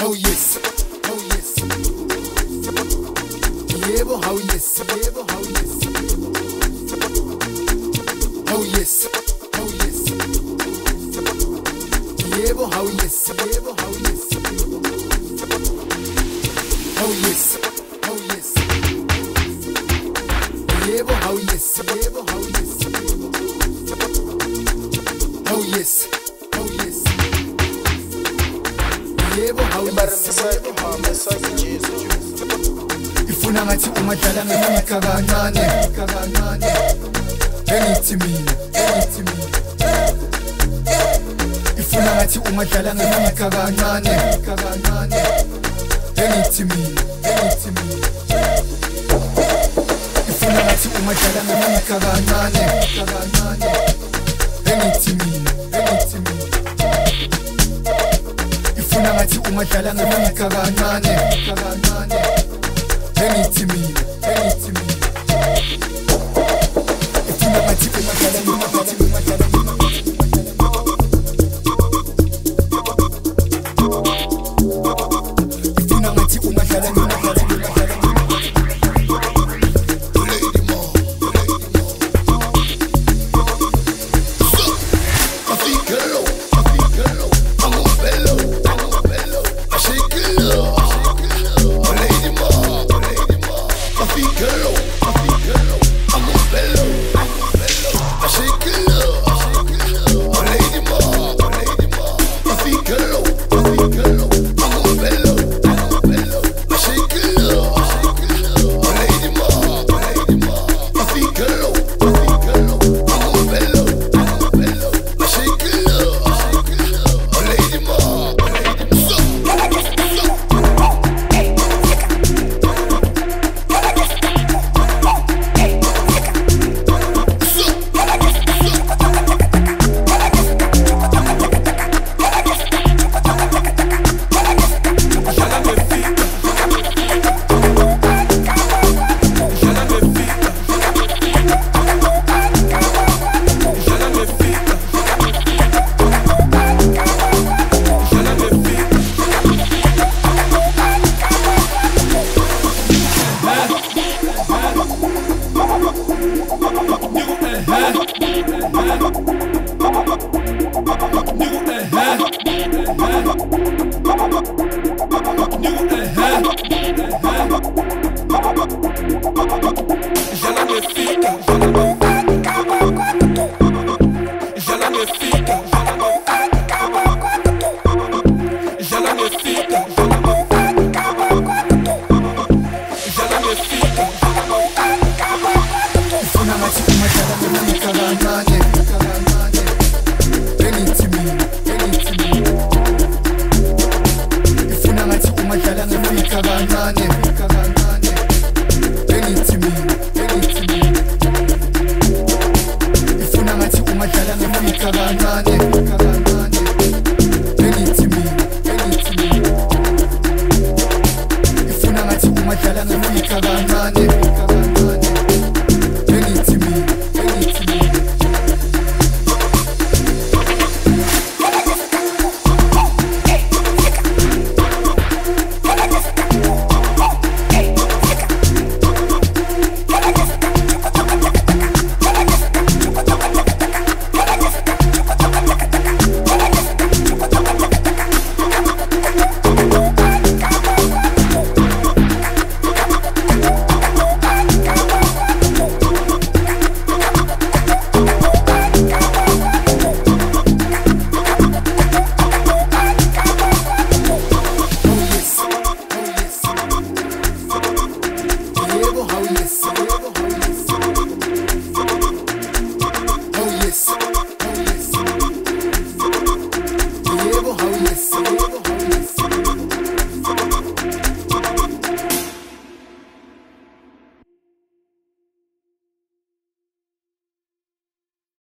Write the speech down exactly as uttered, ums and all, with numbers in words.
Oh yes, oh yes. Yebo, how yes, yebo, how yes. Oh yes, oh yes. Yebo, how yes, yebo, how yes. Oh yes, oh yes. Yebo, how yes, yebo, how yes. Oh yes, oh yes. Yebo, how yes. Ifuna ngathi umadala ngeminyaka kancane kancane. Engithi mina, engithi mina. Ifuna ngathi umadala ngeminyaka kancane kancane. Engithi mina, engithi mina. Ifuna ngathi umadala ngeminyaka kancane kancane. Engithi mina, engithi mina. Ifuna ngathi umadala ngeminyaka kancane kancane. Engithi mina, engithi mina. Ifuna ngathi umadala ngeminyaka kancane.